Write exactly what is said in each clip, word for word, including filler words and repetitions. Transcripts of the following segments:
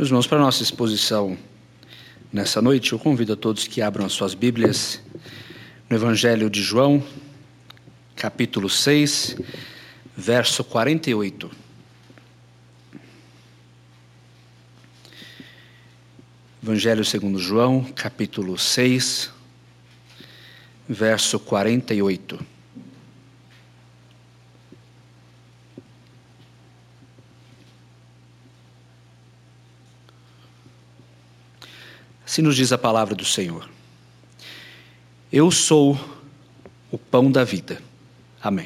Meus irmãos, para a nossa exposição nessa noite, eu convido a todos que abram as suas Bíblias no Evangelho de João, capítulo seis, verso quarenta e oito. Evangelho segundo João, capítulo seis, verso quarenta e oito. Assim nos diz a palavra do Senhor: Eu sou o pão da vida. Amém.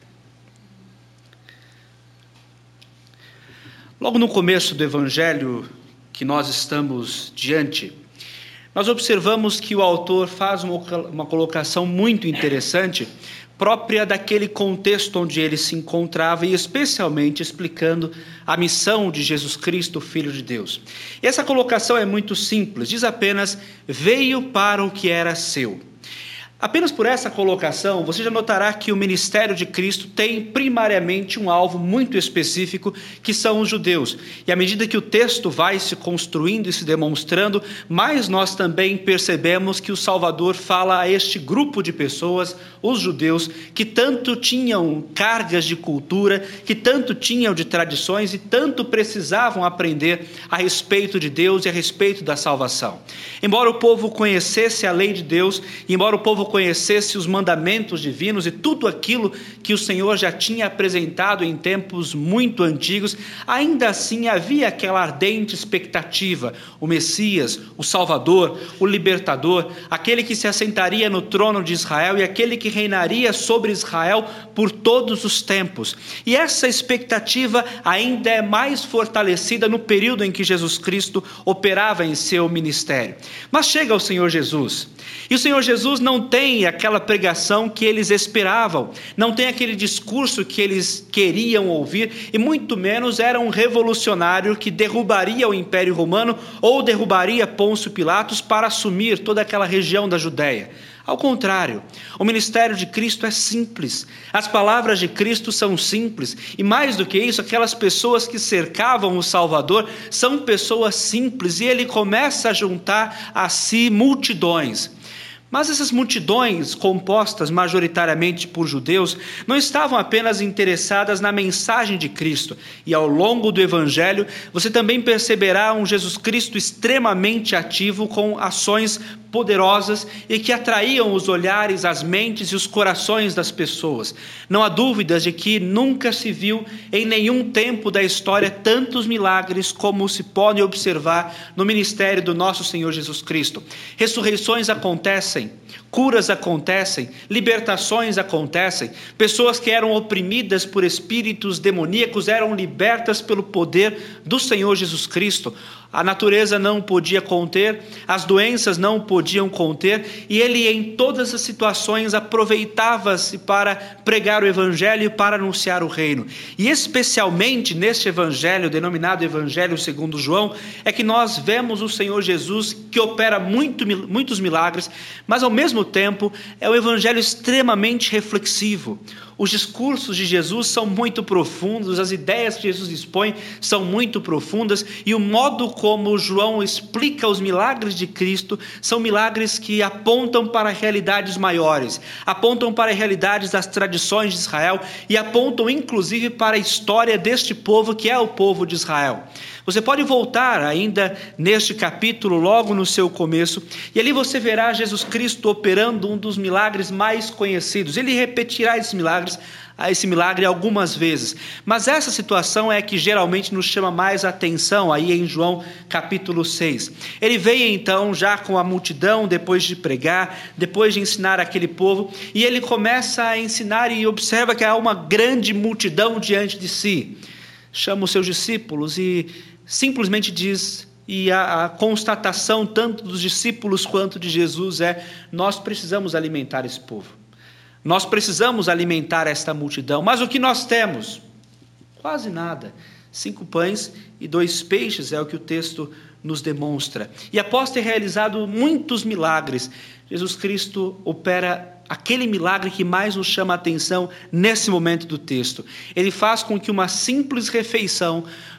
Logo no começo do Evangelho que nós estamos diante, nós observamos que o autor faz uma, uma colocação muito interessante, própria daquele contexto onde ele se encontrava e especialmente explicando a missão de Jesus Cristo, Filho de Deus. E essa colocação é muito simples, diz apenas: veio para o que era seu. Apenas por essa colocação, você já notará que o ministério de Cristo tem primariamente um alvo muito específico, que são os judeus. E à medida que o texto vai se construindo e se demonstrando, mais nós também percebemos que o Salvador fala a este grupo de pessoas, os judeus, que tanto tinham cargas de cultura, que tanto tinham de tradições e tanto precisavam aprender a respeito de Deus e a respeito da salvação. Embora o povo conhecesse a lei de Deus, e embora o povo conhecesse os mandamentos divinos e tudo aquilo que o Senhor já tinha apresentado em tempos muito antigos, ainda assim havia aquela ardente expectativa: o Messias, o Salvador, o Libertador, aquele que se assentaria no trono de Israel e aquele que reinaria sobre Israel por todos os tempos. E essa expectativa ainda é mais fortalecida no período em que Jesus Cristo operava em seu ministério. Mas chega o Senhor Jesus, e o Senhor Jesus não tem tem aquela pregação que eles esperavam, não tem aquele discurso que eles queriam ouvir, e muito menos era um revolucionário que derrubaria o Império Romano ou derrubaria Pôncio Pilatos para assumir toda aquela região da Judéia. Ao contrário, o ministério de Cristo é simples, as palavras de Cristo são simples, e mais do que isso, aquelas pessoas que cercavam o Salvador são pessoas simples, e ele começa a juntar a si multidões. Mas essas multidões, compostas majoritariamente por judeus, não estavam apenas interessadas na mensagem de Cristo. E ao longo do Evangelho, você também perceberá um Jesus Cristo extremamente ativo, com ações poderosas e que atraíam os olhares, as mentes e os corações das pessoas. Não há dúvidas de que nunca se viu em nenhum tempo da história tantos milagres como se pode observar no ministério do nosso Senhor Jesus Cristo. Ressurreições acontecem, curas acontecem, libertações acontecem, pessoas que eram oprimidas por espíritos demoníacos eram libertas pelo poder do Senhor Jesus Cristo. A natureza não podia conter, as doenças não podiam conter, e ele em todas as situações aproveitava-se para pregar o Evangelho e para anunciar o reino. E especialmente neste Evangelho, denominado Evangelho segundo João, é que nós vemos o Senhor Jesus que opera muito, muitos milagres, mas ao mesmo tempo é um Evangelho extremamente reflexivo. Os discursos de Jesus são muito profundos, as ideias que Jesus expõe são muito profundas, e o modo como João explica os milagres de Cristo são milagres que apontam para realidades maiores, apontam para realidades das tradições de Israel e apontam inclusive para a história deste povo que é o povo de Israel. Você pode voltar ainda neste capítulo, logo no seu começo, e ali você verá Jesus Cristo operando um dos milagres mais conhecidos. Ele repetirá esses milagres, esse milagre algumas vezes, mas essa situação é que geralmente nos chama mais atenção aí em João capítulo seis. Ele veio então já com a multidão, depois de pregar, depois de ensinar aquele povo, e ele começa a ensinar e observa que há uma grande multidão diante de si. Chama os seus discípulos e simplesmente diz, e a, a constatação tanto dos discípulos quanto de Jesus é: nós precisamos alimentar esse povo, nós precisamos alimentar esta multidão. Mas o que nós temos? Quase nada. Cinco pães e dois peixes é o que o texto nos demonstra. E após ter realizado muitos milagres, Jesus Cristo opera aquele milagre que mais nos chama a atenção nesse momento do texto. Ele faz com que uma simples refeição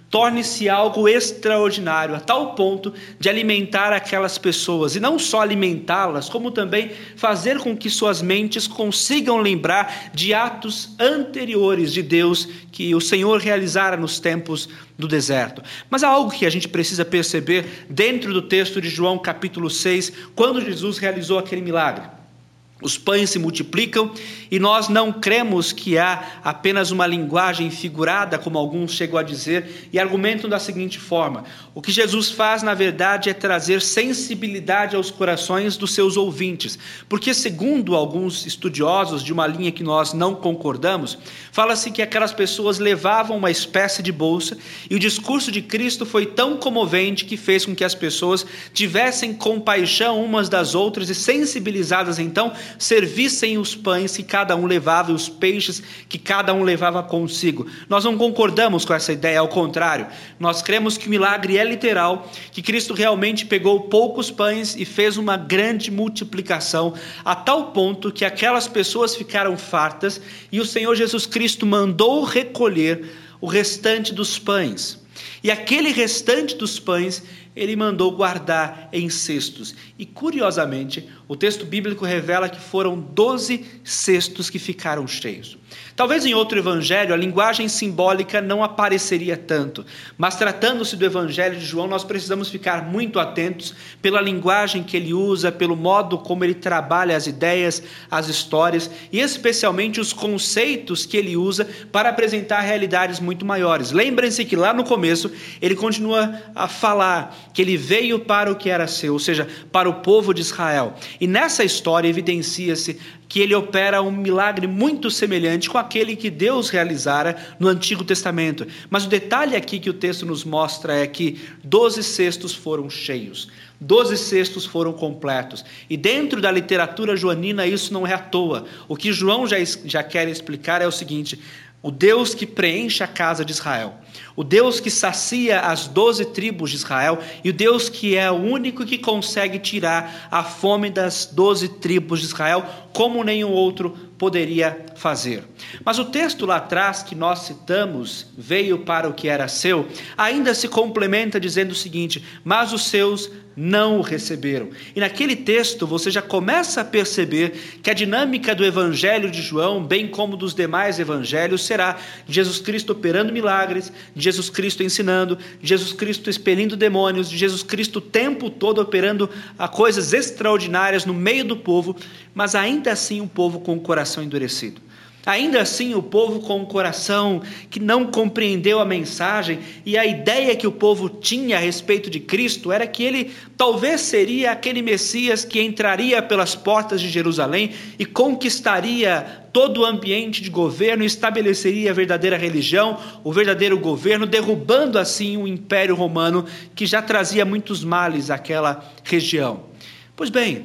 torne-se algo extraordinário, a tal ponto de alimentar aquelas pessoas, e não só alimentá-las, como também fazer com que suas mentes consigam lembrar de atos anteriores de Deus que o Senhor realizara nos tempos do deserto. Mas há algo que a gente precisa perceber dentro do texto de João capítulo seis, quando Jesus realizou aquele milagre. Os pães se multiplicam e nós não cremos que há apenas uma linguagem figurada, como alguns chegam a dizer, e argumentam da seguinte forma: o que Jesus faz, na verdade, é trazer sensibilidade aos corações dos seus ouvintes, porque, segundo alguns estudiosos de uma linha que nós não concordamos, fala-se que aquelas pessoas levavam uma espécie de bolsa e o discurso de Cristo foi tão comovente que fez com que as pessoas tivessem compaixão umas das outras e, sensibilizadas então, servissem os pães que cada um levava e os peixes que cada um levava consigo. Nós não concordamos com essa ideia, ao contrário, nós cremos que o milagre é literal, que Cristo realmente pegou poucos pães e fez uma grande multiplicação, a tal ponto que aquelas pessoas ficaram fartas e o Senhor Jesus Cristo mandou recolher o restante dos pães. E aquele restante dos pães ele mandou guardar em cestos. E, curiosamente, o texto bíblico revela que foram doze cestos que ficaram cheios. Talvez em outro evangelho a linguagem simbólica não apareceria tanto, mas tratando-se do evangelho de João, nós precisamos ficar muito atentos pela linguagem que ele usa, pelo modo como ele trabalha as ideias, as histórias e especialmente os conceitos que ele usa para apresentar realidades muito maiores. Lembrem-se que lá no começo ele continua a falar que ele veio para o que era seu, ou seja, para o povo de Israel. E nessa história evidencia-se que ele opera um milagre muito semelhante com aquele que Deus realizara no Antigo Testamento. Mas o detalhe aqui que o texto nos mostra é que doze cestos foram cheios, doze cestos foram completos. E dentro da literatura joanina isso não é à toa. O que João já, já quer explicar é o seguinte: o Deus que preenche a casa de Israel, o Deus que sacia as doze tribos de Israel e o Deus que é o único que consegue tirar a fome das doze tribos de Israel, como nenhum outro poderia fazer. Mas o texto lá atrás que nós citamos, veio para o que era seu, ainda se complementa dizendo o seguinte: mas os seus não o receberam. E naquele texto você já começa a perceber que a dinâmica do evangelho de João, bem como dos demais evangelhos, será de Jesus Cristo operando milagres, de Jesus Cristo ensinando, de Jesus Cristo expelindo demônios, de Jesus Cristo o tempo todo operando a coisas extraordinárias no meio do povo, mas ainda assim um povo com o coração endurecido. Ainda assim o povo com o coração que não compreendeu a mensagem, e a ideia que o povo tinha a respeito de Cristo era que ele talvez seria aquele Messias que entraria pelas portas de Jerusalém e conquistaria todo o ambiente de governo e estabeleceria a verdadeira religião, o verdadeiro governo, derrubando assim o Império Romano que já trazia muitos males àquela região. Pois bem,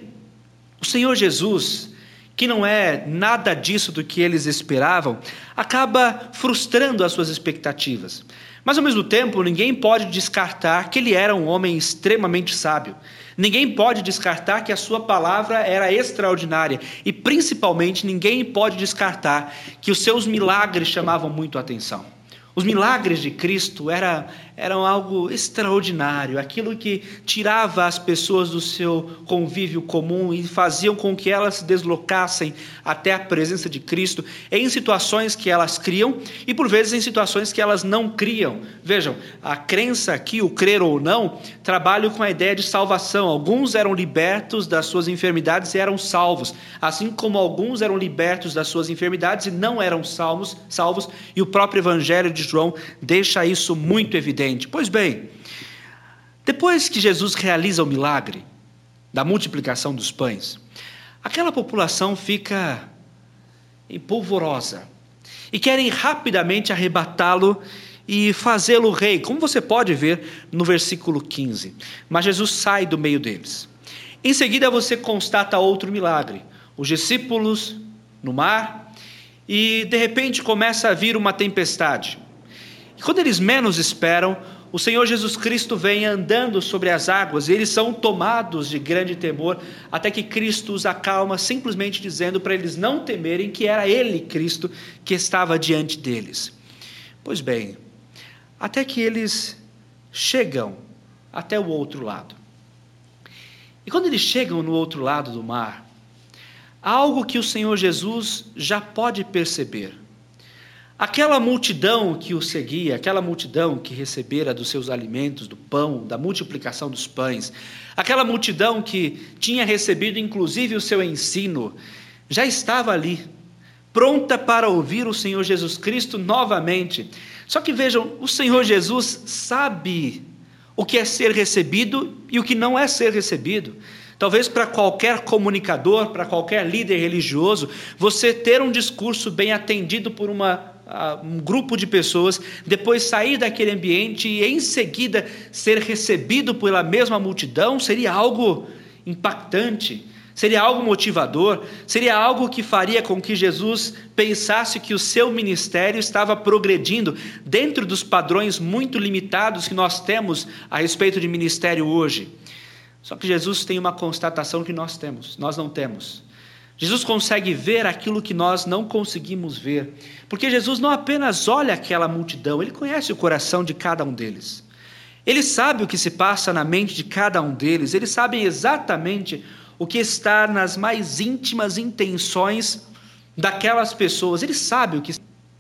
o Senhor Jesus, que não é nada disso do que eles esperavam, acaba frustrando as suas expectativas. Mas, ao mesmo tempo, ninguém pode descartar que ele era um homem extremamente sábio. Ninguém pode descartar que a sua palavra era extraordinária. E, principalmente, ninguém pode descartar que os seus milagres chamavam muito a atenção. Os milagres de Cristo era, eram algo extraordinário, aquilo que tirava as pessoas do seu convívio comum e faziam com que elas se deslocassem até a presença de Cristo em situações que elas criam e, por vezes, em situações que elas não criam. Vejam, a crença aqui, o crer ou não, trabalha com a ideia de salvação. Alguns eram libertos das suas enfermidades e eram salvos, assim como alguns eram libertos das suas enfermidades e não eram salvos, salvos e o próprio Evangelho de João deixa isso muito evidente. Pois bem, depois que Jesus realiza o milagre da multiplicação dos pães, aquela população fica empolvorosa e querem rapidamente arrebatá-lo e fazê-lo rei, como você pode ver no versículo quinze. Mas Jesus sai do meio deles. Em seguida você constata outro milagre, os discípulos no mar, e de repente começa a vir uma tempestade. E quando eles menos esperam, o Senhor Jesus Cristo vem andando sobre as águas e eles são tomados de grande temor, até que Cristo os acalma, simplesmente dizendo para eles não temerem que era Ele, Cristo, que estava diante deles. Pois bem, até que eles chegam até o outro lado. E quando eles chegam no outro lado do mar, há algo que o Senhor Jesus já pode perceber. Aquela multidão que o seguia, aquela multidão que recebera dos seus alimentos, do pão, da multiplicação dos pães, aquela multidão que tinha recebido inclusive o seu ensino, já estava ali, pronta para ouvir o Senhor Jesus Cristo novamente. Só que vejam, o Senhor Jesus sabe o que é ser recebido e o que não é ser recebido. Talvez para qualquer comunicador, para qualquer líder religioso, você ter um discurso bem atendido por uma, uh, um grupo de pessoas, depois sair daquele ambiente e em seguida ser recebido pela mesma multidão, seria algo impactante, seria algo motivador, seria algo que faria com que Jesus pensasse que o seu ministério estava progredindo dentro dos padrões muito limitados que nós temos a respeito de ministério hoje. Só que Jesus tem uma constatação que nós temos, nós não temos. Jesus consegue ver aquilo que nós não conseguimos ver, porque Jesus não apenas olha aquela multidão, ele conhece o coração de cada um deles. Ele sabe o que se passa na mente de cada um deles, eles sabem exatamente o que está nas mais íntimas intenções daquelas pessoas, ele sabe o que...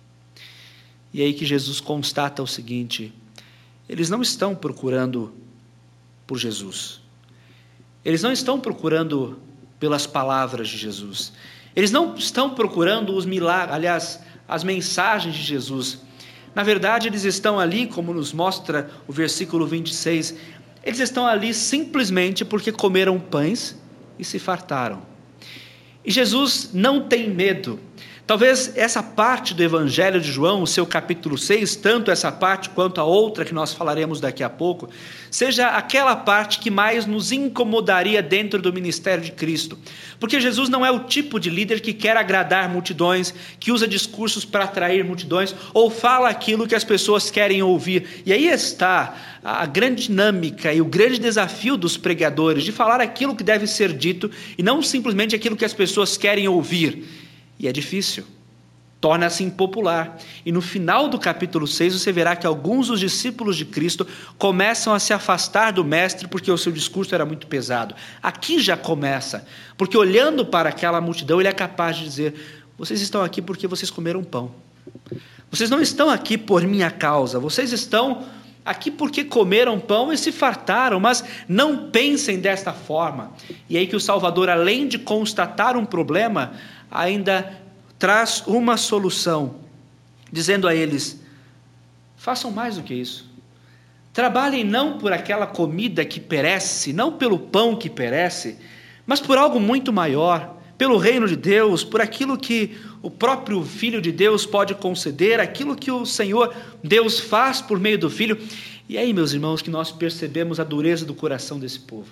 E aí que Jesus constata o seguinte: eles não estão procurando por Jesus. Eles não estão procurando pelas palavras de Jesus. Eles não estão procurando os milagres, aliás, as mensagens de Jesus. Na verdade, eles estão ali, como nos mostra o versículo vinte e seis, eles estão ali simplesmente porque comeram pães e se fartaram. E Jesus não tem medo. Talvez essa parte do Evangelho de João, o seu capítulo seis, tanto essa parte quanto a outra que nós falaremos daqui a pouco, seja aquela parte que mais nos incomodaria dentro do ministério de Cristo. Porque Jesus não é o tipo de líder que quer agradar multidões, que usa discursos para atrair multidões, ou fala aquilo que as pessoas querem ouvir. E aí está a grande dinâmica e o grande desafio dos pregadores, de falar aquilo que deve ser dito, e não simplesmente aquilo que as pessoas querem ouvir. E é difícil, torna-se impopular. E no final do capítulo seis você verá que alguns dos discípulos de Cristo começam a se afastar do mestre porque o seu discurso era muito pesado. Aqui já começa, porque olhando para aquela multidão ele é capaz de dizer: vocês estão aqui porque vocês comeram pão. Vocês não estão aqui por minha causa, vocês estão aqui porque comeram pão e se fartaram, mas não pensem desta forma. E aí que o Salvador, além de constatar um problema, ainda traz uma solução, dizendo a eles: façam mais do que isso. Trabalhem não por aquela comida que perece, não pelo pão que perece, mas por algo muito maior, pelo reino de Deus, por aquilo que o próprio Filho de Deus pode conceder, aquilo que o Senhor Deus faz por meio do Filho. E aí, meus irmãos, que nós percebemos a dureza do coração desse povo.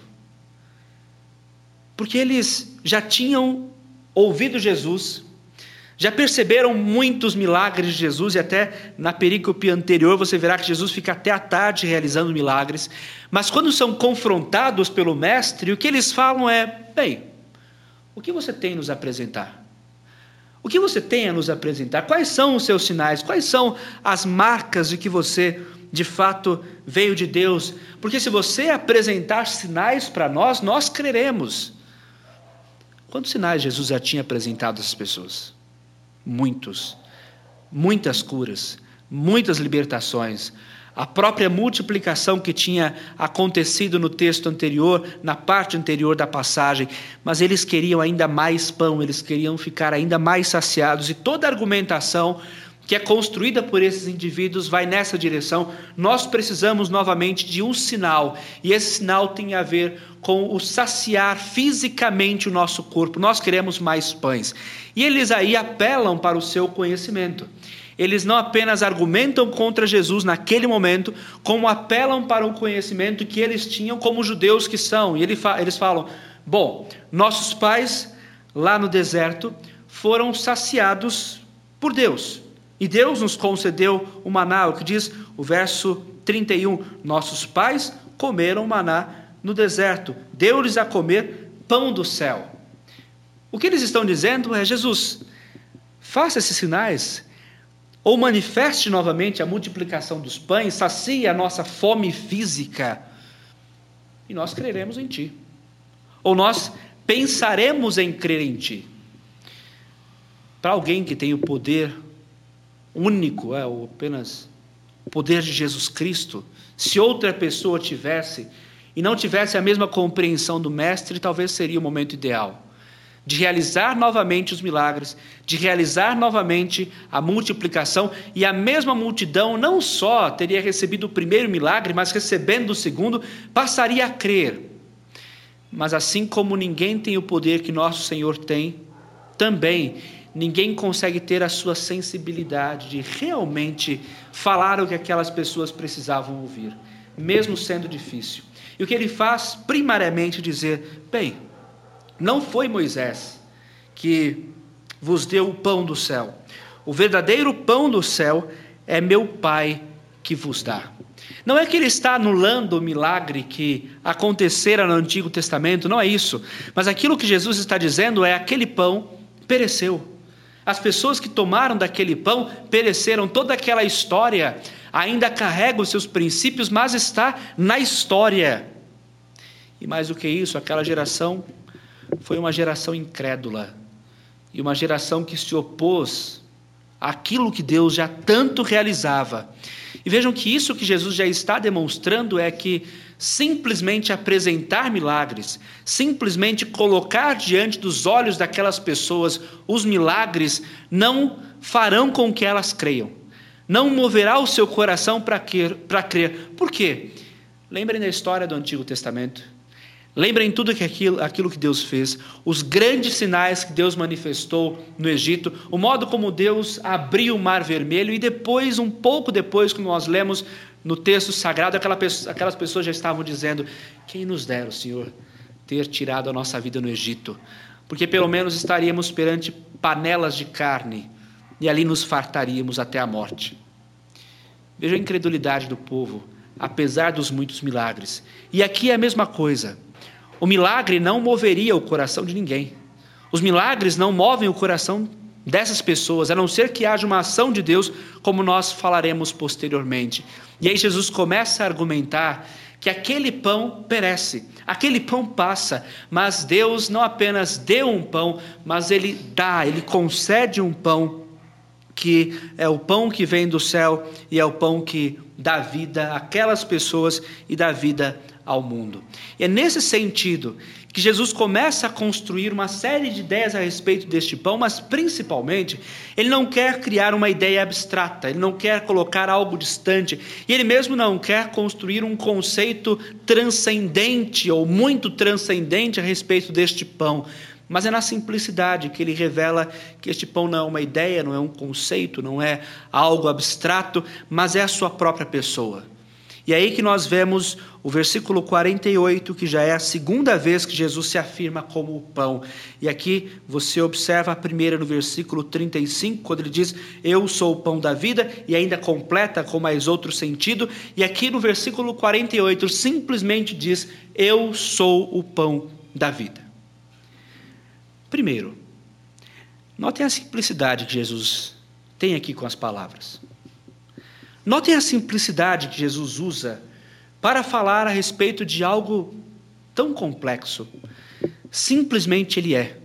Porque eles já tinham ouvido Jesus, já perceberam muitos milagres de Jesus, e até na perícope anterior você verá que Jesus fica até à tarde realizando milagres, mas quando são confrontados pelo mestre, o que eles falam é: bem, o que você tem a nos apresentar? O que você tem a nos apresentar? Quais são os seus sinais? Quais são as marcas de que você, de fato, veio de Deus? Porque se você apresentar sinais para nós, nós creremos. Quantos sinais Jesus já tinha apresentado às pessoas? Muitos. Muitas curas, muitas libertações. A própria multiplicação que tinha acontecido no texto anterior, na parte anterior da passagem. Mas eles queriam ainda mais pão, eles queriam ficar ainda mais saciados. E toda a argumentação que é construída por esses indivíduos vai nessa direção. Nós precisamos novamente de um sinal, e esse sinal tem a ver com o saciar fisicamente o nosso corpo. Nós queremos mais pães. E eles aí apelam para o seu conhecimento. Eles não apenas argumentam contra Jesus naquele momento, como apelam para o conhecimento que eles tinham como judeus que são. E eles falam: bom, nossos pais lá no deserto foram saciados por Deus. E Deus nos concedeu o maná, o que diz o verso trinta e um: nossos pais comeram maná no deserto, deu-lhes a comer pão do céu. O que eles estão dizendo é: Jesus, faça esses sinais, ou manifeste novamente a multiplicação dos pães, sacie a nossa fome física, e nós creremos em Ti. Ou nós pensaremos em crer em Ti. Para alguém que tem o poder único, é, ou apenas o poder de Jesus Cristo, se outra pessoa tivesse e não tivesse a mesma compreensão do Mestre, talvez seria o momento ideal de realizar novamente os milagres, de realizar novamente a multiplicação, e a mesma multidão não só teria recebido o primeiro milagre, mas recebendo o segundo, passaria a crer. Mas assim como ninguém tem o poder que nosso Senhor tem, também ninguém consegue ter a sua sensibilidade de realmente falar o que aquelas pessoas precisavam ouvir, mesmo sendo difícil. E o que ele faz, primariamente, é dizer: bem, não foi Moisés que vos deu o pão do céu. O verdadeiro pão do céu é meu Pai que vos dá. Não é que ele está anulando o milagre que acontecera no Antigo Testamento, não é isso. Mas aquilo que Jesus está dizendo é: aquele pão pereceu. As pessoas que tomaram daquele pão pereceram. Toda aquela história ainda carrega os seus princípios, mas está na história. E mais do que isso, aquela geração foi uma geração incrédula, e uma geração que se opôs àquilo que Deus já tanto realizava. E vejam que isso que Jesus já está demonstrando é que simplesmente apresentar milagres, simplesmente colocar diante dos olhos daquelas pessoas os milagres, não farão com que elas creiam, não moverá o seu coração para crer, para crer. Por quê? Lembrem da história do Antigo Testamento. Lembrem tudo que aquilo, aquilo que Deus fez, os grandes sinais que Deus manifestou no Egito, o modo como Deus abriu o Mar Vermelho, e depois, um pouco depois, quando nós lemos no texto sagrado, aquela, aquelas pessoas já estavam dizendo: quem nos dera, Senhor, ter tirado a nossa vida no Egito, porque pelo menos estaríamos perante panelas de carne, e ali nos fartaríamos até a morte. Veja a incredulidade do povo, apesar dos muitos milagres. E aqui é a mesma coisa. O milagre não moveria o coração de ninguém. Os milagres não movem o coração dessas pessoas, a não ser que haja uma ação de Deus, como nós falaremos posteriormente. E aí Jesus começa a argumentar que aquele pão perece, aquele pão passa, mas Deus não apenas deu um pão, mas Ele dá, Ele concede um pão, que é o pão que vem do céu, e é o pão que dá vida àquelas pessoas e dá vida ao mundo. E é nesse sentido que Jesus começa a construir uma série de ideias a respeito deste pão, mas principalmente ele não quer criar uma ideia abstrata, ele não quer colocar algo distante, e ele mesmo não quer construir um conceito transcendente ou muito transcendente a respeito deste pão. Mas é na simplicidade que ele revela que este pão não é uma ideia, não é um conceito, não é algo abstrato, mas é a sua própria pessoa. E é aí que nós vemos o versículo quarenta e oito, que já é a segunda vez que Jesus se afirma como o pão. E aqui você observa a primeira no versículo trinta e cinco, quando ele diz: eu sou o pão da vida, e ainda completa com mais outro sentido. E aqui no versículo quarenta e oito simplesmente diz: eu sou o pão da vida. Primeiro, notem a simplicidade que Jesus tem aqui com as palavras. Notem a simplicidade que Jesus usa para falar a respeito de algo tão complexo. Simplesmente Ele é.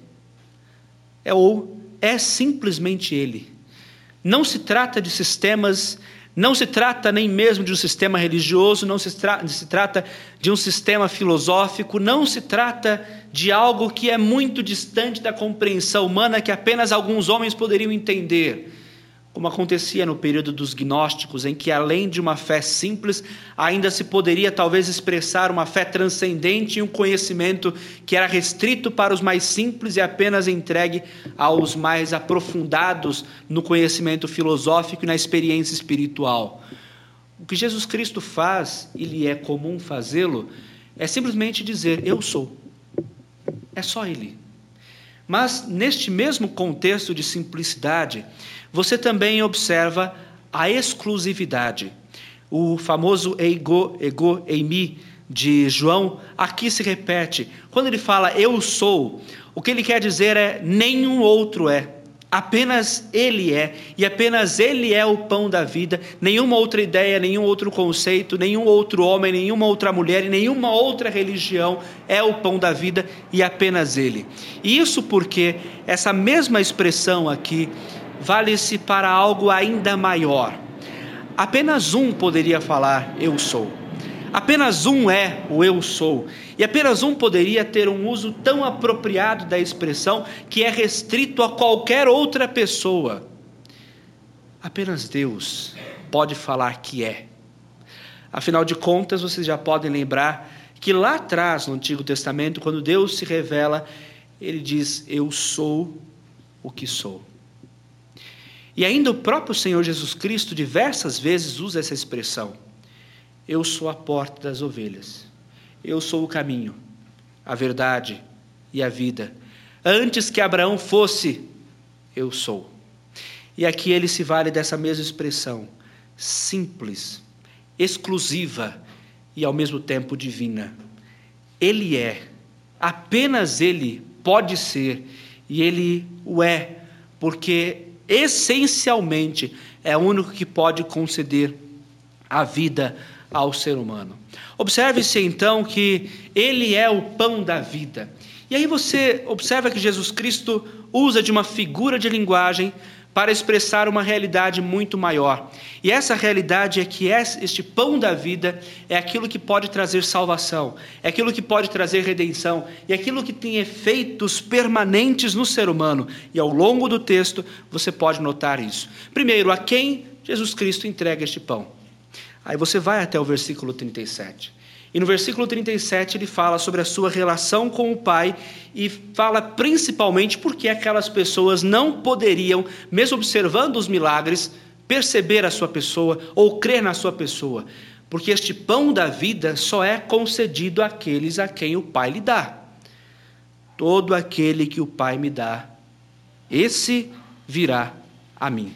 É ou é simplesmente Ele. Não se trata de sistemas, não se trata nem mesmo de um sistema religioso, não se, tra- se trata de um sistema filosófico, não se trata de algo que é muito distante da compreensão humana, que apenas alguns homens poderiam entender, como acontecia no período dos gnósticos, em que além de uma fé simples, ainda se poderia talvez expressar uma fé transcendente e um conhecimento que era restrito para os mais simples e apenas entregue aos mais aprofundados no conhecimento filosófico e na experiência espiritual. O que Jesus Cristo faz, e lhe é comum fazê-lo, é simplesmente dizer: eu sou. É só Ele. Mas neste mesmo contexto de simplicidade, você também observa a exclusividade. O famoso ego, ego, eimi de João, aqui se repete. Quando ele fala eu sou, o que ele quer dizer é nenhum outro é. Apenas Ele é, e apenas Ele é o pão da vida. Nenhuma outra ideia, nenhum outro conceito, nenhum outro homem, nenhuma outra mulher e nenhuma outra religião é o pão da vida, e apenas Ele. E isso porque essa mesma expressão aqui vale-se para algo ainda maior. Apenas um poderia falar eu sou. Apenas um é o eu sou, e apenas um poderia ter um uso tão apropriado da expressão que é restrito a qualquer outra pessoa. Apenas Deus pode falar que é. Afinal de contas, vocês já podem lembrar que lá atrás, no Antigo Testamento, quando Deus se revela, Ele diz, eu sou o que sou. E ainda o próprio Senhor Jesus Cristo diversas vezes usa essa expressão. Eu sou a porta das ovelhas. Eu sou o caminho, a verdade e a vida. Antes que Abraão fosse, eu sou. E aqui ele se vale dessa mesma expressão, simples, exclusiva e ao mesmo tempo divina. Ele é, apenas Ele pode ser, e Ele o é, porque essencialmente é o único que pode conceder a vida ao ser humano. Observe-se então que Ele é o pão da vida. E aí você observa que Jesus Cristo usa de uma figura de linguagem para expressar uma realidade muito maior. E essa realidade é que este pão da vida é aquilo que pode trazer salvação, é aquilo que pode trazer redenção, e é aquilo que tem efeitos permanentes no ser humano. E ao longo do texto você pode notar isso. Primeiro, a quem Jesus Cristo entrega este pão? Aí você vai até o versículo trinta e sete. E no versículo trinta e sete ele fala sobre a sua relação com o Pai e fala principalmente porque aquelas pessoas não poderiam, mesmo observando os milagres, perceber a sua pessoa ou crer na sua pessoa. Porque este pão da vida só é concedido àqueles a quem o Pai lhe dá. Todo aquele que o Pai me dá, esse virá a mim.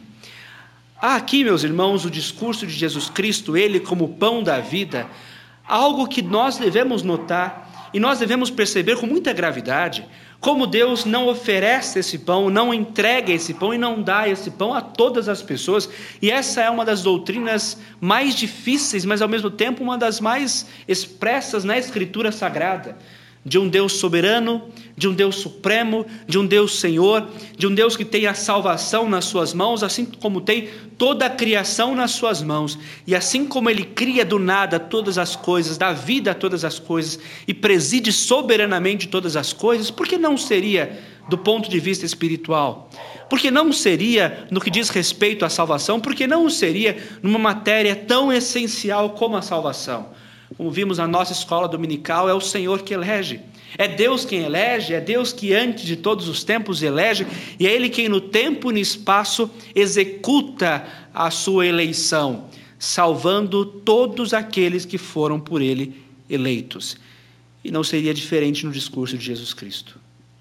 Há aqui, meus irmãos, o discurso de Jesus Cristo, Ele como pão da vida, algo que nós devemos notar e nós devemos perceber com muita gravidade, como Deus não oferece esse pão, não entrega esse pão e não dá esse pão a todas as pessoas. E essa é uma das doutrinas mais difíceis, mas ao mesmo tempo uma das mais expressas na Escritura Sagrada. De um Deus soberano, de um Deus supremo, de um Deus Senhor, de um Deus que tem a salvação nas suas mãos, assim como tem toda a criação nas suas mãos. E assim como Ele cria do nada todas as coisas, dá vida a todas as coisas e preside soberanamente todas as coisas, por que não seria do ponto de vista espiritual? Por que não seria no que diz respeito à salvação? Por que não seria numa matéria tão essencial como a salvação? Como vimos na nossa escola dominical, é o Senhor que elege. É Deus quem elege, é Deus que antes de todos os tempos elege, e é Ele quem no tempo e no espaço executa a sua eleição, salvando todos aqueles que foram por Ele eleitos. E não seria diferente no discurso de Jesus Cristo.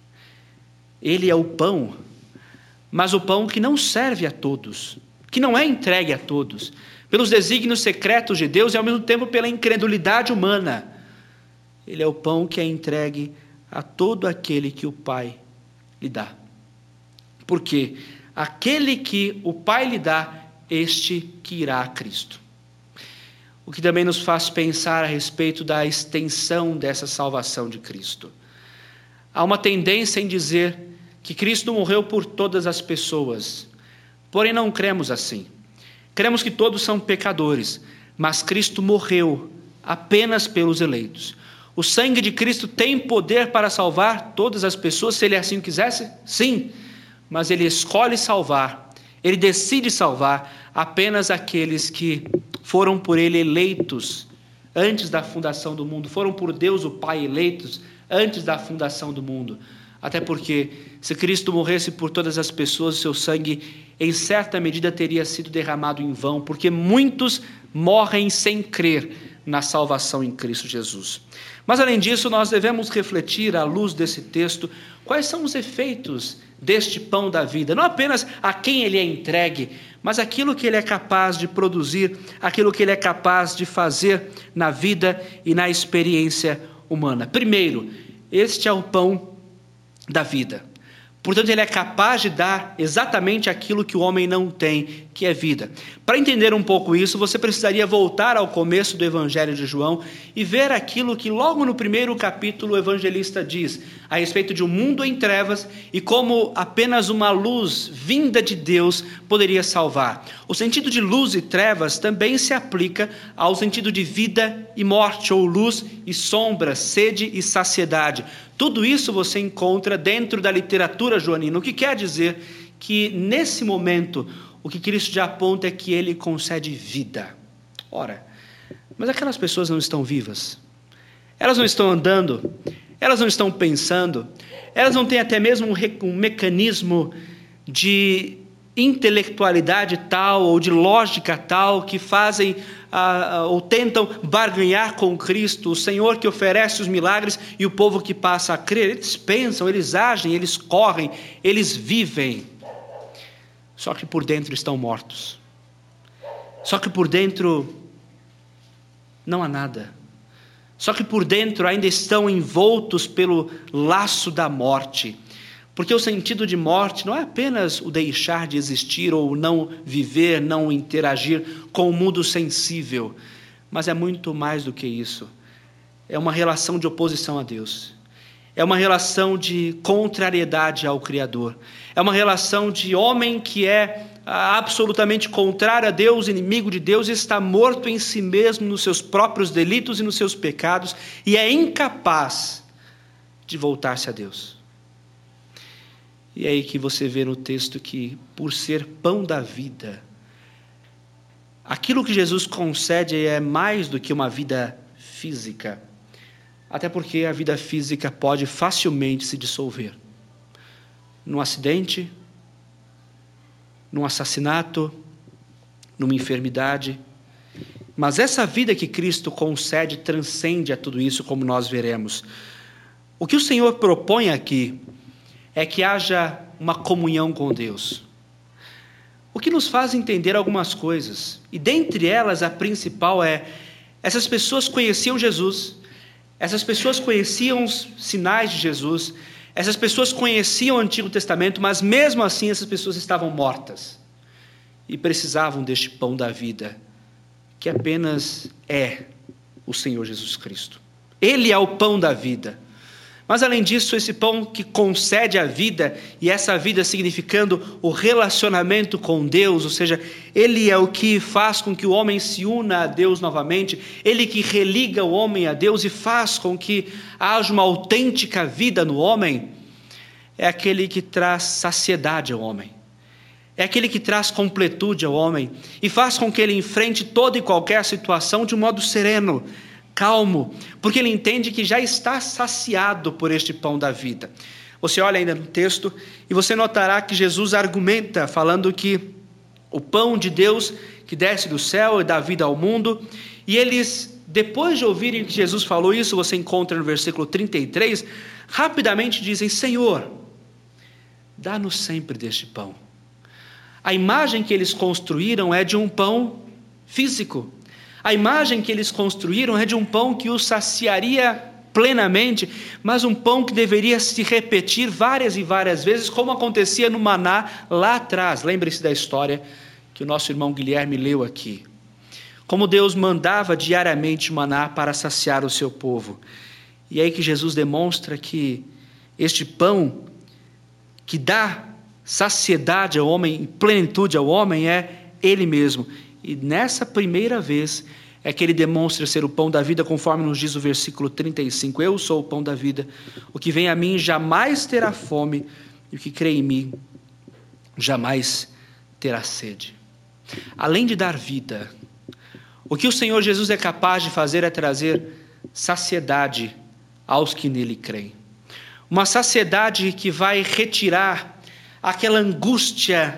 Ele é o pão, mas o pão que não serve a todos, que não é entregue a todos, pelos desígnios secretos de Deus e ao mesmo tempo pela incredulidade humana. Ele é o pão que é entregue a todo aquele que o Pai lhe dá. Porque aquele que o Pai lhe dá, este que irá a Cristo. O que também nos faz pensar a respeito da extensão dessa salvação de Cristo. Há uma tendência em dizer que Cristo morreu por todas as pessoas, porém não cremos assim. Cremos que todos são pecadores, mas Cristo morreu apenas pelos eleitos. O sangue de Cristo tem poder para salvar todas as pessoas, se Ele assim o quisesse? Sim, mas Ele escolhe salvar, Ele decide salvar apenas aqueles que foram por Ele eleitos antes da fundação do mundo, foram por Deus o Pai eleitos antes da fundação do mundo. Até porque, se Cristo morresse por todas as pessoas, o seu sangue, em certa medida, teria sido derramado em vão, porque muitos morrem sem crer na salvação em Cristo Jesus. Mas, além disso, nós devemos refletir, à luz desse texto, quais são os efeitos deste pão da vida. Não apenas a quem ele é entregue, mas aquilo que ele é capaz de produzir, aquilo que ele é capaz de fazer na vida e na experiência humana. Primeiro, este é o pão da vida. Portanto, ele é capaz de dar exatamente aquilo que o homem não tem, que é vida. Para entender um pouco isso, você precisaria voltar ao começo do Evangelho de João e ver aquilo que logo no primeiro capítulo o evangelista diz a respeito de um mundo em trevas e como apenas uma luz vinda de Deus poderia salvar. O sentido de luz e trevas também se aplica ao sentido de vida e morte, ou luz e sombra, sede e saciedade. Tudo isso você encontra dentro da literatura joanina, o que quer dizer que, nesse momento, o que Cristo já aponta é que ele concede vida. Ora, mas aquelas pessoas não estão vivas, elas não estão andando, elas não estão pensando, elas não têm até mesmo um, um mecanismo de intelectualidade tal ou de lógica tal que fazem ah, ah, ou tentam barganhar com Cristo, o Senhor que oferece os milagres e o povo que passa a crer. Eles pensam, eles agem, eles correm, eles vivem, só que por dentro estão mortos, só que por dentro não há nada, só que por dentro ainda estão envoltos pelo laço da morte. Porque o sentido de morte não é apenas o deixar de existir ou não viver, não interagir com o mundo sensível, mas é muito mais do que isso. É uma relação de oposição a Deus. É uma relação de contrariedade ao Criador. É uma relação de homem que é absolutamente contrário a Deus, inimigo de Deus, e está morto em si mesmo, nos seus próprios delitos e nos seus pecados, e é incapaz de voltar-se a Deus. E é aí que você vê no texto que, por ser pão da vida, aquilo que Jesus concede é mais do que uma vida física, até porque a vida física pode facilmente se dissolver. Num acidente, num assassinato, numa enfermidade. Mas essa vida que Cristo concede transcende a tudo isso, como nós veremos. O que o Senhor propõe aqui é que haja uma comunhão com Deus. O que nos faz entender algumas coisas, e dentre elas a principal é, essas pessoas conheciam Jesus, essas pessoas conheciam os sinais de Jesus, essas pessoas conheciam o Antigo Testamento, mas mesmo assim essas pessoas estavam mortas, e precisavam deste pão da vida, que apenas é o Senhor Jesus Cristo. Ele é o pão da vida. Mas, além disso, esse pão que concede a vida, e essa vida significando o relacionamento com Deus, ou seja, ele é o que faz com que o homem se una a Deus novamente, ele que religa o homem a Deus e faz com que haja uma autêntica vida no homem, é aquele que traz saciedade ao homem, é aquele que traz completude ao homem, e faz com que ele enfrente toda e qualquer situação de um modo sereno, calmo, porque ele entende que já está saciado por este pão da vida. Você olha ainda no texto e você notará que Jesus argumenta falando que o pão de Deus que desce do céu e dá vida ao mundo, e eles, depois de ouvirem que Jesus falou isso, você encontra no versículo trinta e três, rapidamente dizem: Senhor, dá-nos sempre deste pão. A imagem que eles construíram é de um pão físico. A imagem que eles construíram é de um pão que os saciaria plenamente, mas um pão que deveria se repetir várias e várias vezes, como acontecia no maná lá atrás. Lembre-se da história que o nosso irmão Guilherme leu aqui. Como Deus mandava diariamente o maná para saciar o seu povo. E é aí que Jesus demonstra que este pão que dá saciedade ao homem, plenitude ao homem, é Ele mesmo. E nessa primeira vez é que ele demonstra ser o pão da vida, conforme nos diz o versículo trinta e cinco. Eu sou o pão da vida. O que vem a mim jamais terá fome, e o que crê em mim jamais terá sede. Além de dar vida, o que o Senhor Jesus é capaz de fazer é trazer saciedade aos que nele creem. Uma saciedade que vai retirar aquela angústia,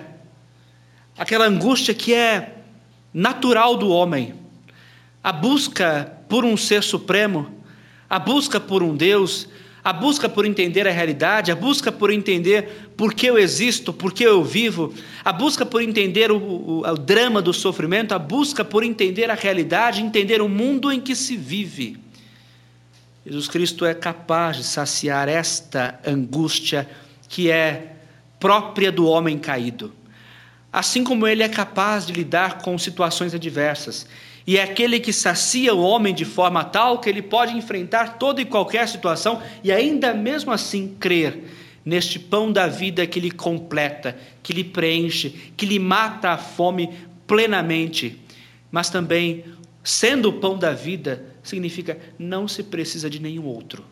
aquela angústia que é natural do homem, a busca por um ser supremo, a busca por um Deus, a busca por entender a realidade, a busca por entender por que eu existo, por que eu vivo, a busca por entender o, o, o drama do sofrimento, a busca por entender a realidade, entender o mundo em que se vive. Jesus Cristo é capaz de saciar esta angústia que é própria do homem caído. Assim como ele é capaz de lidar com situações adversas, e é aquele que sacia o homem de forma tal que ele pode enfrentar toda e qualquer situação e ainda mesmo assim crer neste pão da vida que lhe completa, que lhe preenche, que lhe mata a fome plenamente. Mas também, sendo o pão da vida, significa não se precisa de nenhum outro.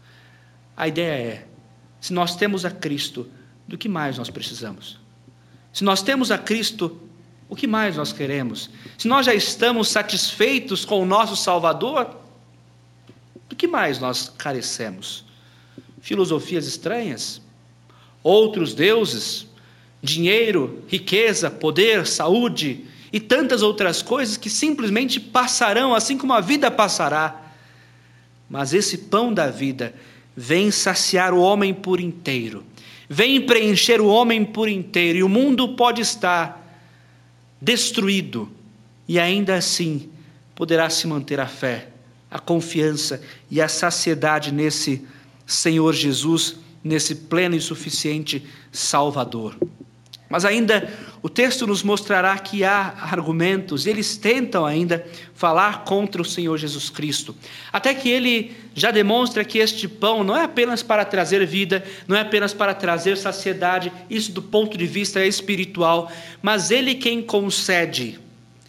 A ideia é, se nós temos a Cristo, do que mais nós precisamos? Se nós temos a Cristo, o que mais nós queremos? Se nós já estamos satisfeitos com o nosso Salvador, do que mais nós carecemos? Filosofias estranhas? Outros deuses? Dinheiro, riqueza, poder, saúde e tantas outras coisas que simplesmente passarão, assim como a vida passará. Mas esse pão da vida vem saciar o homem por inteiro, vem preencher o homem por inteiro, e o mundo pode estar destruído, e ainda assim poderá se manter a fé, a confiança e a saciedade nesse Senhor Jesus, nesse pleno e suficiente Salvador. Mas ainda o texto nos mostrará que há argumentos, eles tentam ainda falar contra o Senhor Jesus Cristo, até que ele já demonstra que este pão não é apenas para trazer vida, não é apenas para trazer saciedade, isso do ponto de vista espiritual, mas ele quem concede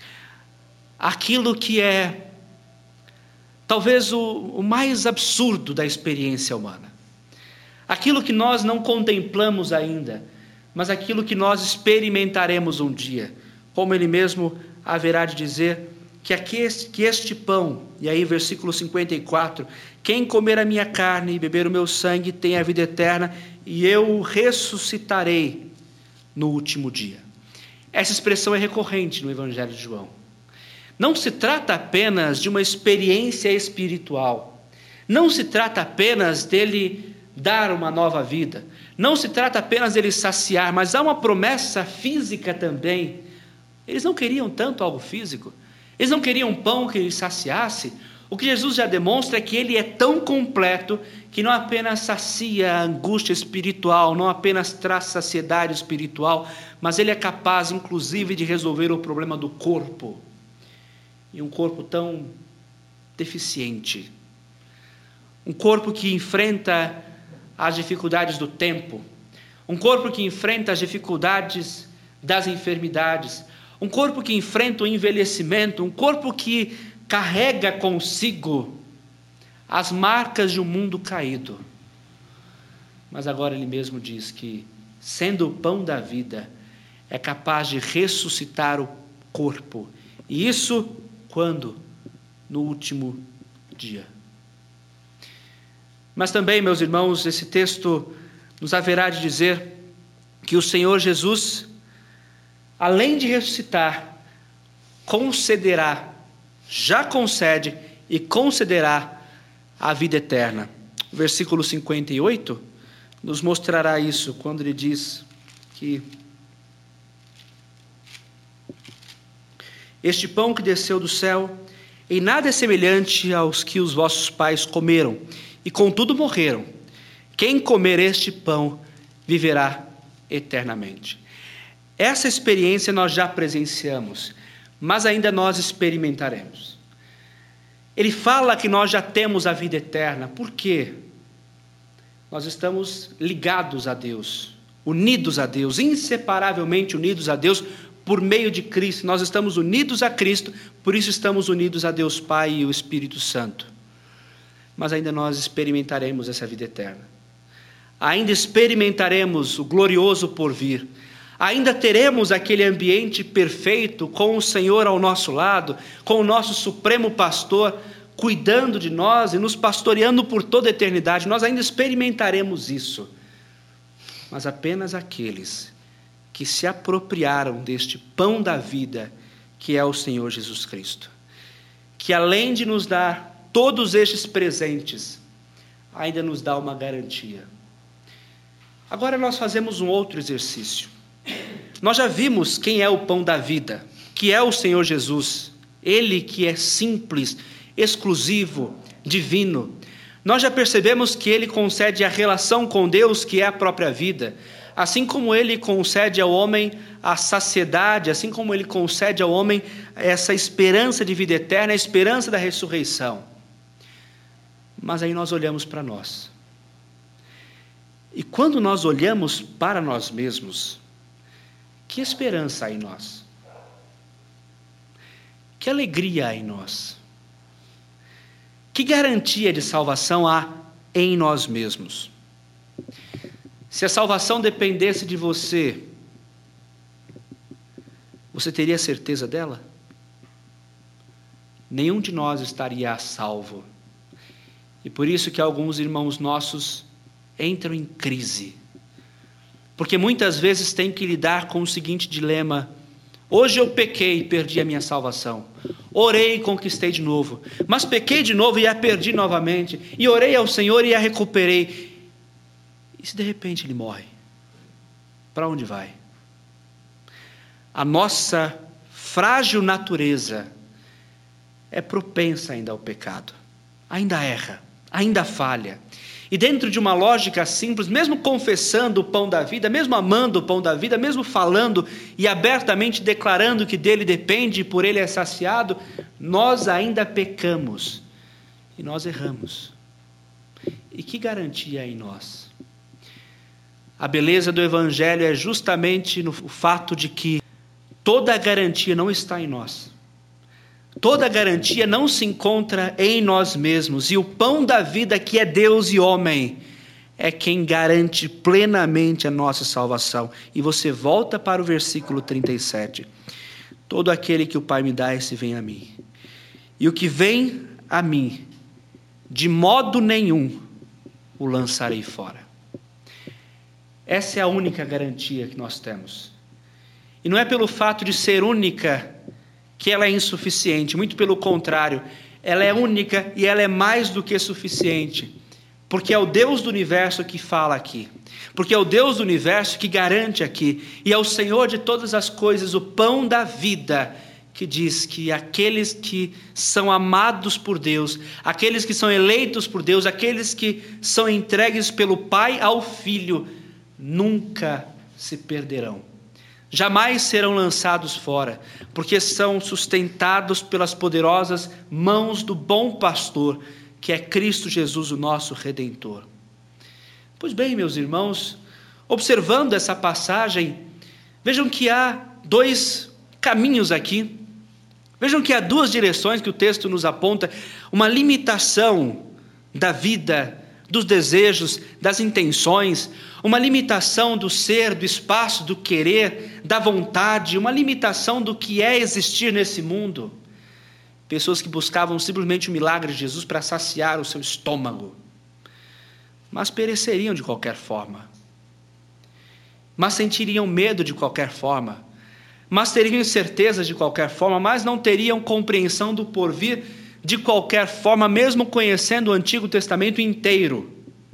aquilo que é talvez o, o mais absurdo da experiência humana, aquilo que nós não contemplamos ainda, mas aquilo que nós experimentaremos um dia, como ele mesmo haverá de dizer, que, aqui, que este pão, e aí versículo cinquenta e quatro, quem comer a minha carne e beber o meu sangue tem a vida eterna, e eu o ressuscitarei no último dia. Essa expressão é recorrente no Evangelho de João. Não se trata apenas de uma experiência espiritual, não se trata apenas dele dar uma nova vida, não se trata apenas dele saciar, mas há uma promessa física também. Eles não queriam tanto algo físico, eles não queriam pão que lhes saciasse. O que Jesus já demonstra é que ele é tão completo que não apenas sacia a angústia espiritual, não apenas traz saciedade espiritual, mas ele é capaz inclusive de resolver o problema do corpo, e um corpo tão deficiente, um corpo que enfrenta as dificuldades do tempo, um corpo que enfrenta as dificuldades das enfermidades, um corpo que enfrenta o envelhecimento, um corpo que carrega consigo as marcas de um mundo caído. Mas agora ele mesmo diz que, sendo o pão da vida, é capaz de ressuscitar o corpo, e isso quando? No último dia. Mas também, meus irmãos, esse texto nos haverá de dizer que o Senhor Jesus, além de ressuscitar, concederá, já concede e concederá a vida eterna. O versículo cinquenta e oito nos mostrará isso, quando ele diz que este pão que desceu do céu em nada é semelhante aos que os vossos pais comeram, e contudo morreram. Quem comer este pão viverá eternamente. Essa experiência nós já presenciamos, mas ainda nós experimentaremos. Ele fala que nós já temos a vida eterna. Por quê? Nós estamos ligados a Deus, unidos a Deus, inseparavelmente unidos a Deus por meio de Cristo. Nós estamos unidos a Cristo, por isso estamos unidos a Deus Pai e o Espírito Santo. Mas ainda nós experimentaremos essa vida eterna. Ainda experimentaremos o glorioso porvir. Ainda teremos aquele ambiente perfeito com o Senhor ao nosso lado, com o nosso supremo pastor cuidando de nós e nos pastoreando por toda a eternidade. Nós ainda experimentaremos isso. Mas apenas aqueles que se apropriaram deste pão da vida, que é o Senhor Jesus Cristo, que além de nos dar todos estes presentes, ainda nos dá uma garantia. Agora nós fazemos um outro exercício. Nós já vimos quem é o pão da vida, que é o Senhor Jesus, ele que é simples, exclusivo, divino. Nós já percebemos que Ele concede a relação com Deus, que é a própria vida. Assim como Ele concede ao homem a saciedade, assim como Ele concede ao homem essa esperança de vida eterna, a esperança da ressurreição. Mas aí nós olhamos para nós. E quando nós olhamos para nós mesmos, que esperança há em nós? Que alegria há em nós? Que garantia de salvação há em nós mesmos? Se a salvação dependesse de você, você teria certeza dela? Nenhum de nós estaria a salvo. E por isso que alguns irmãos nossos entram em crise. Porque muitas vezes têm que lidar com o seguinte dilema: hoje eu pequei e perdi a minha salvação. Orei e conquistei de novo. Mas pequei de novo e a perdi novamente. E orei ao Senhor e a recuperei. E se de repente ele morre? Para onde vai? A nossa frágil natureza é propensa ainda ao pecado. Ainda erra, ainda falha. E dentro de uma lógica simples, mesmo confessando o pão da vida, mesmo amando o pão da vida, mesmo falando e abertamente declarando que dele depende e por ele é saciado, nós ainda pecamos e nós erramos. E que garantia há em nós? A beleza do Evangelho é justamente no fato de que toda a garantia não está em nós. Toda a garantia não se encontra em nós mesmos. E o pão da vida, que é Deus e homem, é quem garante plenamente a nossa salvação. E você volta para o versículo trinta e sete. Todo aquele que o Pai me dá, esse vem a mim. E o que vem a mim, de modo nenhum o lançarei fora. Essa é a única garantia que nós temos. E não é pelo fato de ser única que ela é insuficiente, muito pelo contrário, ela é única e ela é mais do que suficiente, porque é o Deus do universo que fala aqui, porque é o Deus do universo que garante aqui, e é o Senhor de todas as coisas, o pão da vida, que diz que aqueles que são amados por Deus, aqueles que são eleitos por Deus, aqueles que são entregues pelo Pai ao Filho, nunca se perderão. Jamais serão lançados fora, porque são sustentados pelas poderosas mãos do bom pastor, que é Cristo Jesus, o nosso Redentor. Pois bem, meus irmãos, observando essa passagem, vejam que há dois caminhos aqui. Vejam que há duas direções que o texto nos aponta, uma limitação da vida, dos desejos, das intenções, uma limitação do ser, do espaço, do querer, da vontade, uma limitação do que é existir nesse mundo. Pessoas que buscavam simplesmente o milagre de Jesus para saciar o seu estômago, mas pereceriam de qualquer forma, mas sentiriam medo de qualquer forma, mas teriam incertezas de qualquer forma, mas não teriam compreensão do porvir de qualquer forma, mesmo conhecendo o Antigo Testamento inteiro.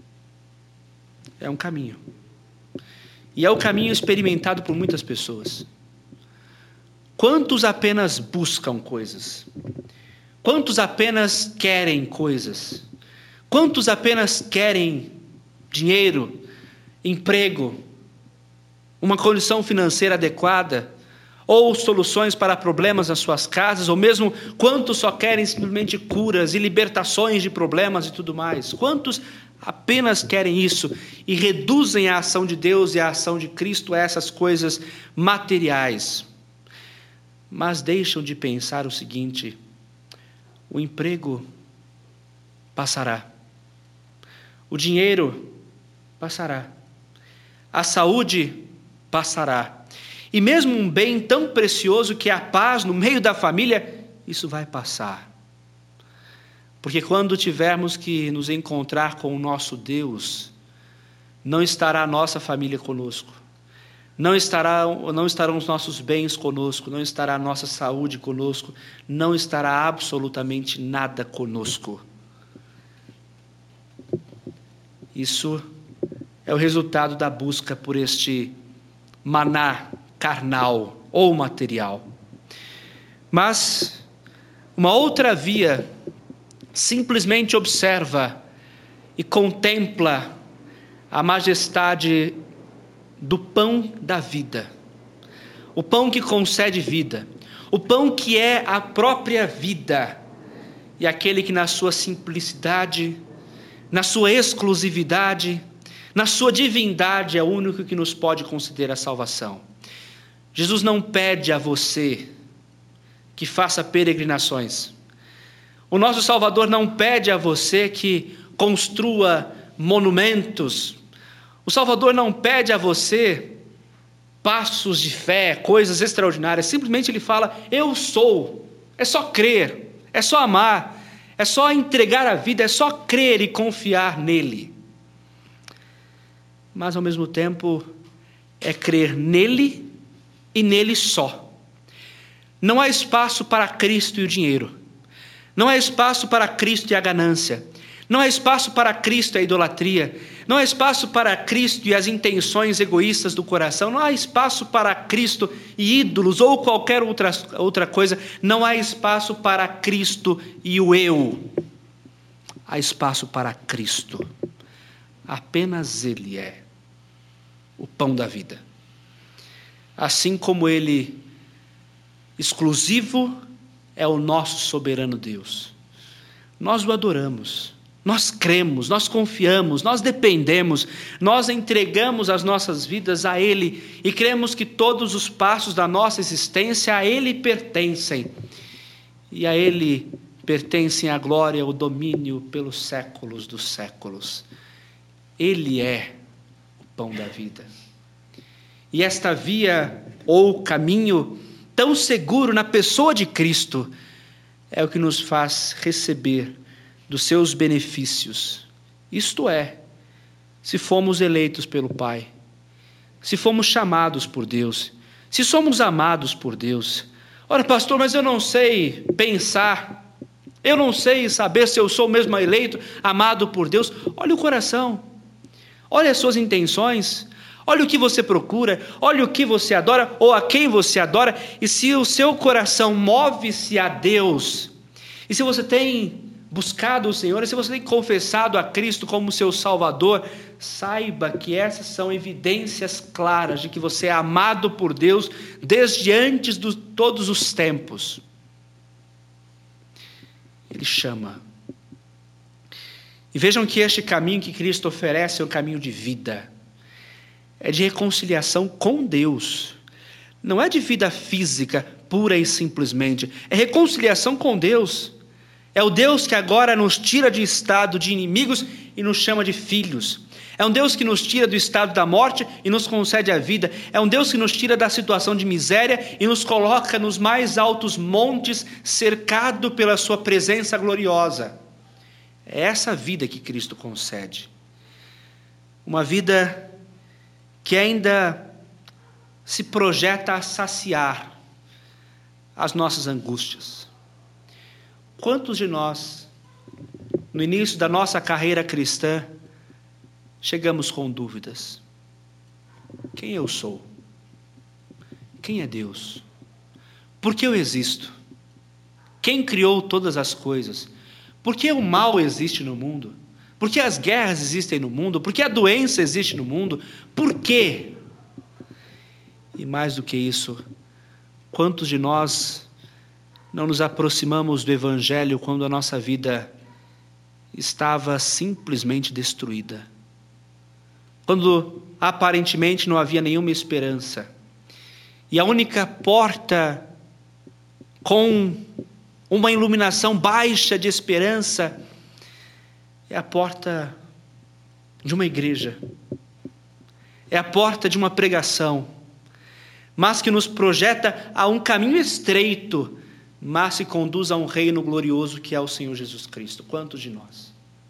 É um caminho. E é o caminho experimentado por muitas pessoas. Quantos apenas buscam coisas? Quantos apenas querem coisas? Quantos apenas querem dinheiro, emprego, uma condição financeira adequada, ou soluções para problemas nas suas casas, ou mesmo quantos só querem simplesmente curas e libertações de problemas e tudo mais? Quantos apenas querem isso e reduzem a ação de Deus e a ação de Cristo a essas coisas materiais? Mas deixam de pensar o seguinte: o emprego passará, o dinheiro passará, a saúde passará, e mesmo um bem tão precioso que é a paz no meio da família, isso vai passar. Porque quando tivermos que nos encontrar com o nosso Deus, não estará a nossa família conosco, não, estará, não estarão os nossos bens conosco, não estará a nossa saúde conosco, não estará absolutamente nada conosco. Isso é o resultado da busca por este maná carnal ou material. Mas uma outra via simplesmente observa e contempla a majestade do pão da vida, o pão que concede vida, o pão que é a própria vida, e aquele que na sua simplicidade, na sua exclusividade, na sua divindade é o único que nos pode conceder a salvação. Jesus não pede a você que faça peregrinações. O nosso Salvador não pede a você que construa monumentos. O Salvador não pede a você passos de fé, coisas extraordinárias. Simplesmente ele fala: eu sou. É só crer, é só amar, é só entregar a vida, é só crer e confiar nele. Mas ao mesmo tempo é crer nele e nele só. Não há espaço para Cristo e o dinheiro. Não há espaço para Cristo e a ganância. Não há espaço para Cristo e a idolatria. Não há espaço para Cristo e as intenções egoístas do coração. Não há espaço para Cristo e ídolos ou qualquer outra, outra coisa. Não há espaço para Cristo e o eu. Há espaço para Cristo. Apenas Ele é o pão da vida. Assim como Ele, exclusivo, é o nosso soberano Deus. Nós o adoramos. Nós cremos, nós confiamos, nós dependemos, nós entregamos as nossas vidas a Ele e cremos que todos os passos da nossa existência a Ele pertencem. E a Ele pertencem a glória e o domínio pelos séculos dos séculos. Ele é o pão da vida. E esta via ou caminho tão seguro na pessoa de Cristo é o que nos faz receber dos seus benefícios. Isto é, se fomos eleitos pelo Pai, se fomos chamados por Deus, se somos amados por Deus. Ora, pastor, mas eu não sei pensar, eu não sei saber se eu sou mesmo eleito, amado por Deus. Olha o coração, olha as suas intenções, olha o que você procura, olha o que você adora ou a quem você adora, e se o seu coração move-se a Deus, e se você tem buscado o Senhor, e se você tem confessado a Cristo como seu Salvador, saiba que essas são evidências claras de que você é amado por Deus desde antes de todos os tempos. Ele chama. E vejam que este caminho que Cristo oferece é um caminho de vida, é de reconciliação com Deus, não é de vida física pura e simplesmente, é reconciliação com Deus. É o Deus que agora nos tira de estado de inimigos e nos chama de filhos. É um Deus que nos tira do estado da morte e nos concede a vida. É um Deus que nos tira da situação de miséria e nos coloca nos mais altos montes, cercado pela sua presença gloriosa. É essa vida que Cristo concede. Uma vida que ainda se projeta a saciar as nossas angústias. Quantos de nós, no início da nossa carreira cristã, chegamos com dúvidas? Quem eu sou? Quem é Deus? Por que eu existo? Quem criou todas as coisas? Por que o mal existe no mundo? Por que as guerras existem no mundo? Por que a doença existe no mundo? Por quê? E mais do que isso, quantos de nós não nos aproximamos do Evangelho quando a nossa vida estava simplesmente destruída? Quando aparentemente não havia nenhuma esperança. E a única porta com uma iluminação baixa de esperança é a porta de uma igreja. É a porta de uma pregação, mas que nos projeta a um caminho estreito, mas se conduz a um reino glorioso que é o Senhor Jesus Cristo. Quantos de nós?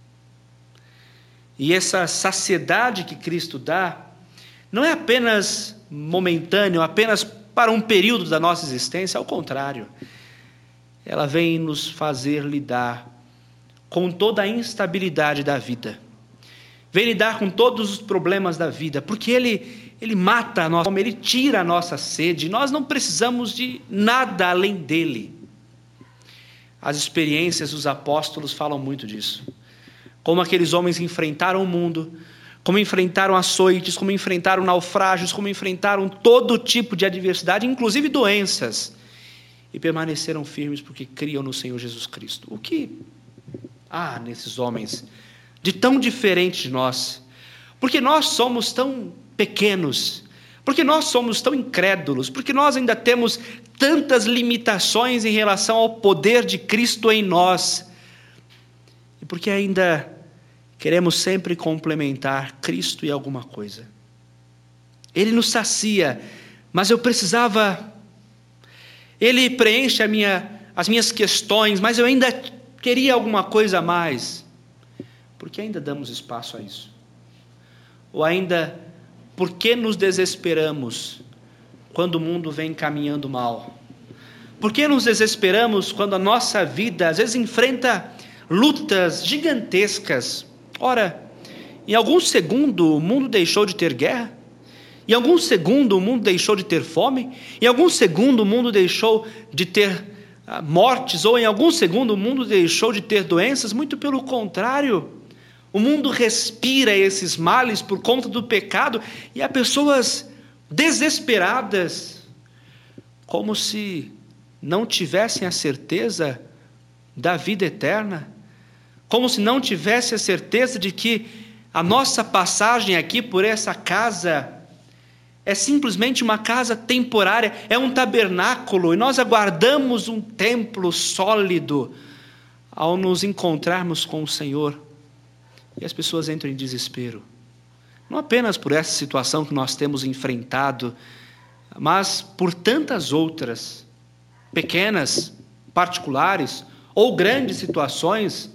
E essa saciedade que Cristo dá, não é apenas momentânea, apenas para um período da nossa existência, ao contrário. Ela vem nos fazer lidar com toda a instabilidade da vida. Vem lidar com todos os problemas da vida, porque Ele, Ele mata a nossa fome, Ele tira a nossa sede. Nós não precisamos de nada além dEle. As experiências dos apóstolos falam muito disso. como aqueles homens enfrentaram o mundo, como enfrentaram açoites, como enfrentaram naufrágios, como enfrentaram todo tipo de adversidade, inclusive doenças, e permaneceram firmes porque criam no Senhor Jesus Cristo. O que há nesses homens de tão diferente de nós? Porque nós somos tão pequenos, porque nós somos tão incrédulos, porque nós ainda temos tantas limitações em relação ao poder de Cristo em nós, e porque ainda queremos sempre complementar Cristo em alguma coisa. Ele nos sacia, mas eu precisava... Ele preenche a minha, as minhas questões, mas eu ainda queria alguma coisa a mais. Por que ainda damos espaço a isso? Ou ainda, por que nos desesperamos quando o mundo vem caminhando mal? Por que nos desesperamos quando a nossa vida às vezes enfrenta lutas gigantescas? Ora, em algum segundo o mundo deixou de ter guerra? Em algum segundo o mundo deixou de ter fome? Em algum segundo o mundo deixou de ter ah, mortes? Ou em algum segundo o mundo deixou de ter doenças? Muito pelo contrário. O mundo respira esses males por conta do pecado e há pessoas desesperadas, como se não tivessem a certeza da vida eterna, como se não tivessem a certeza de que a nossa passagem aqui por essa casa é simplesmente uma casa temporária, é um tabernáculo, e nós aguardamos um templo sólido ao nos encontrarmos com o Senhor. E as pessoas entram em desespero, não apenas por essa situação que nós temos enfrentado, mas por tantas outras, pequenas, particulares ou grandes situações,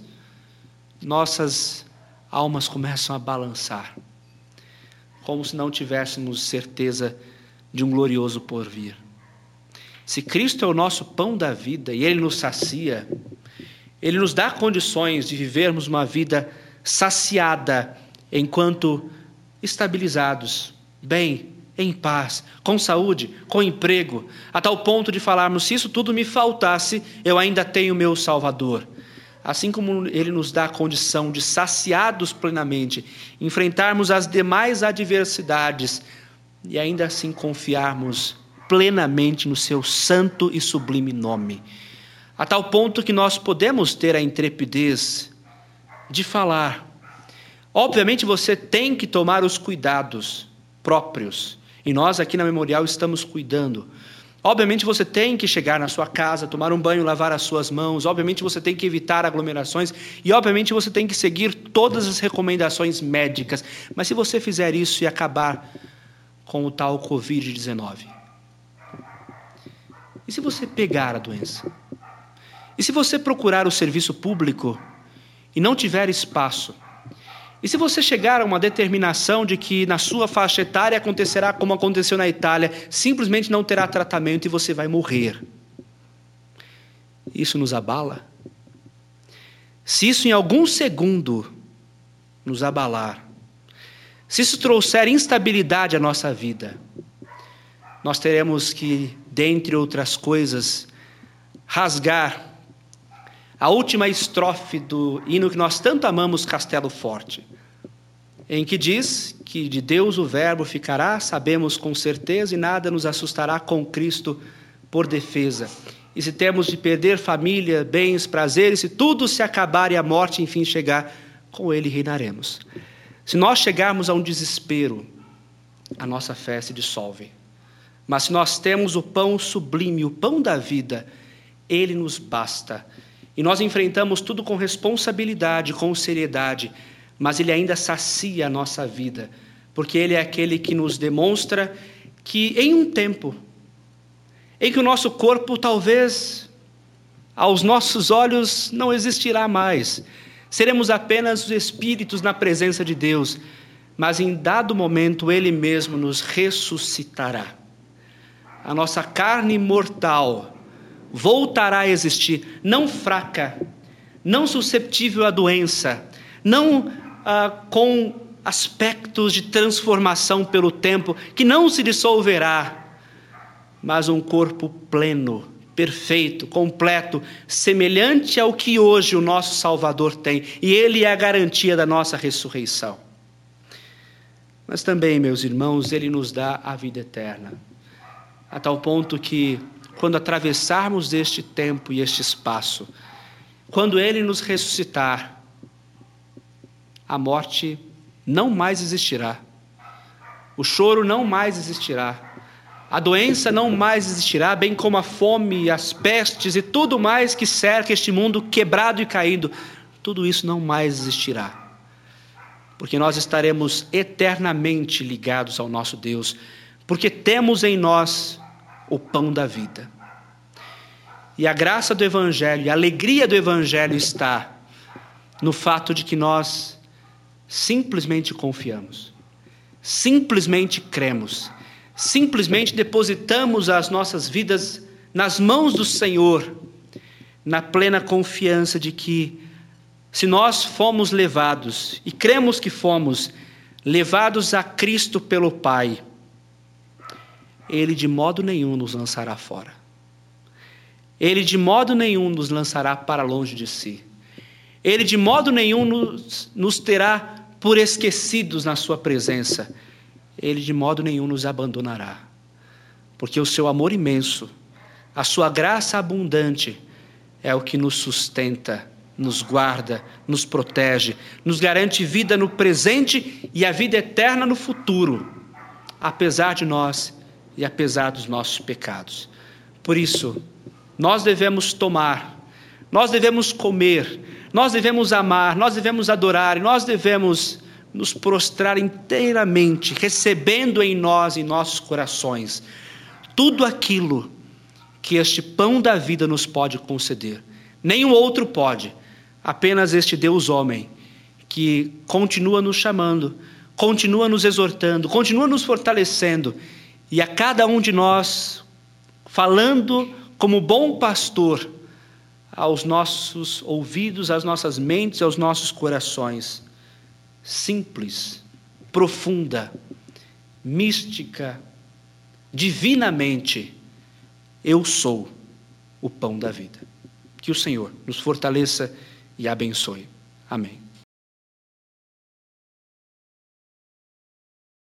nossas almas começam a balançar, como se não tivéssemos certeza de um glorioso porvir. Se Cristo é o nosso pão da vida e Ele nos sacia, Ele nos dá condições de vivermos uma vida saciada, enquanto estabilizados, bem, em paz, com saúde, com emprego, a tal ponto de falarmos, se isso tudo me faltasse, eu ainda tenho meu Salvador. Assim como Ele nos dá a condição de, saciados plenamente, enfrentarmos as demais adversidades e ainda assim confiarmos plenamente no seu santo e sublime nome. A tal ponto que nós podemos ter a intrepidez de falar. Obviamente você tem que tomar os cuidados próprios, e nós aqui na Memorial estamos cuidando. Obviamente você tem que chegar na sua casa, tomar um banho, lavar as suas mãos. Obviamente você tem que evitar aglomerações. E obviamente você tem que seguir todas as recomendações médicas. Mas se você fizer isso e acabar com o tal covid dezenove? E se você pegar a doença? E se você procurar o serviço público e não tiver espaço? E se você chegar a uma determinação de que na sua faixa etária acontecerá como aconteceu na Itália, simplesmente não terá tratamento e você vai morrer? Isso nos abala? Se isso em algum segundo nos abalar, se isso trouxer instabilidade à nossa vida, nós teremos que, dentre outras coisas, rasgar a última estrofe do hino que nós tanto amamos, Castelo Forte, em que diz que de Deus o verbo ficará, sabemos com certeza, e nada nos assustará com Cristo por defesa. E se temos de perder família, bens, prazeres, se tudo se acabar e a morte enfim chegar, com Ele reinaremos. Se nós chegarmos a um desespero, a nossa fé se dissolve. Mas se nós temos o pão sublime, o pão da vida, Ele nos basta. E nós enfrentamos tudo com responsabilidade, com seriedade, mas Ele ainda sacia a nossa vida, porque Ele é aquele que nos demonstra que em um tempo, em que o nosso corpo talvez, aos nossos olhos, não existirá mais, seremos apenas os espíritos na presença de Deus, mas em dado momento Ele mesmo nos ressuscitará. A nossa carne mortal voltará a existir, não fraca, não susceptível à doença, não ah, com aspectos de transformação pelo tempo, que não se dissolverá, mas um corpo pleno, perfeito, completo, semelhante ao que hoje o nosso Salvador tem. E Ele é a garantia da nossa ressurreição. Mas também, meus irmãos, Ele nos dá a vida eterna. A tal ponto que, quando atravessarmos este tempo e este espaço, quando Ele nos ressuscitar, a morte não mais existirá. O choro não mais existirá. A doença não mais existirá, bem como a fome, as pestes e tudo mais que cerca este mundo quebrado e caído. Tudo isso não mais existirá. Porque nós estaremos eternamente ligados ao nosso Deus. Porque temos em nós o pão da vida. E a graça do Evangelho, a alegria do Evangelho está no fato de que nós simplesmente confiamos. Simplesmente cremos. Simplesmente depositamos as nossas vidas nas mãos do Senhor, na plena confiança de que, se nós fomos levados, e cremos que fomos, levados a Cristo pelo Pai, Ele de modo nenhum nos lançará fora. Ele de modo nenhum nos lançará para longe de si. Ele de modo nenhum nos, nos terá por esquecidos na sua presença. Ele de modo nenhum nos abandonará, porque o seu amor imenso, a sua graça abundante é o que nos sustenta, nos guarda, nos protege, nos garante vida no presente e a vida eterna no futuro, apesar de nós e apesar dos nossos pecados. Por isso, nós devemos tomar, nós devemos comer, nós devemos amar, nós devemos adorar e nós devemos nos prostrar inteiramente, recebendo em nós, em nossos corações, tudo aquilo que este pão da vida nos pode conceder. Nenhum outro pode, apenas este Deus homem, que continua nos chamando, continua nos exortando, continua nos fortalecendo, e a cada um de nós, falando como bom pastor, aos nossos ouvidos, às nossas mentes, aos nossos corações, simples, profunda, mística, divinamente, eu sou o pão da vida. Que o Senhor nos fortaleça e abençoe. Amém.